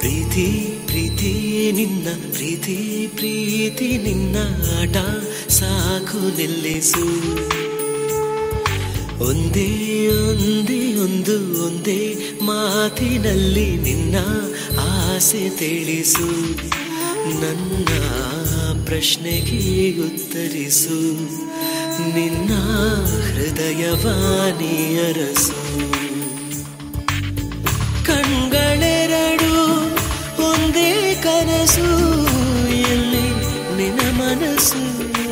ಪ್ರೀತಿ ಪ್ರೀತಿ ನಿನ್ನ ಪ್ರೀತಿ ಪ್ರೀತಿ ನಿನ್ನ ಆಟ ಸಾಕು ನಿಲ್ಲಿಸು. ಒಂದೇ ಒಂದೇ ಒಂದೇ ಮಾತಿನಲ್ಲಿ ನಿನ್ನ ಆಸೆ ತಿಳಿಸು. ನನ್ನ ಪ್ರಶ್ನೆಗೆ ಉತ್ತರಿಸು, ನಿನ್ನ ಹೃದಯವಾನಿ ಅರಸು. ಕಣ್ಗಳೆರಡು ಒಂದೇ ಕನಸು, ಎಲ್ಲಿ ನಿನ್ನ ಮನಸ್ಸು.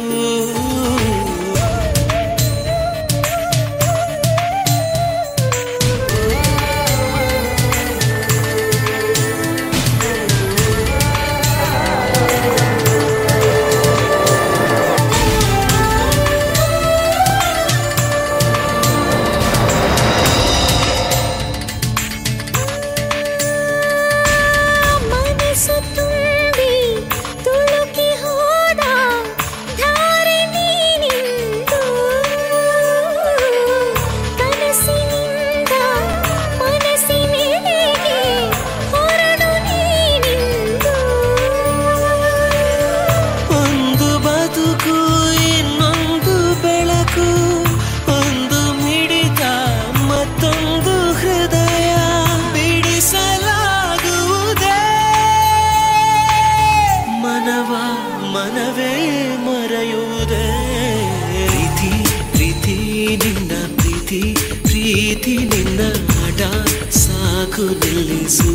ಮನವೇ ಮರೆಯುವುದೇ ಪ್ರೀತಿ ಪ್ರೀತಿ ನಿನ್ನ ಪ್ರೀತಿ ಪ್ರೀತಿ ನಿನ್ನ ಆಟ ಸಾಕು ನಿಲ್ಲಿಸು.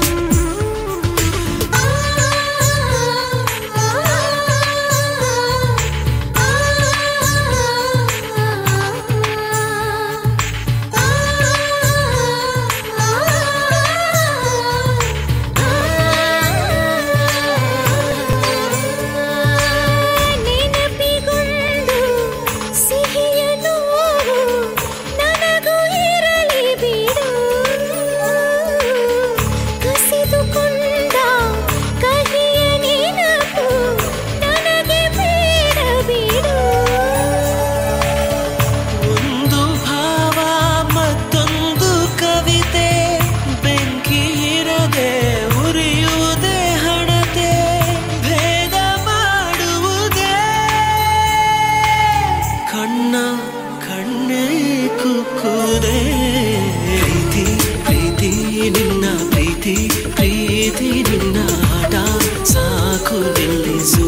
ಕಣ್ಣೇ ಕುಕ್ಕುದೇ ಪ್ರೀತಿ ಪ್ರೀತಿ ನಿನ್ನ ಪ್ರೀತಿ ಪ್ರೀತಿ ನಿನ್ನ ಆಟ ಸಾಕು ನಿಲ್ಲಿಸು.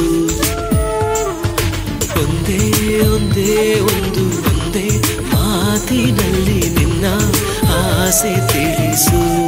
ಒಂದೇ ಒಂದೇ ಮಾತಿನಲ್ಲಿ ನಿನ್ನ ಆಸೆ ತಿಳಿಸು.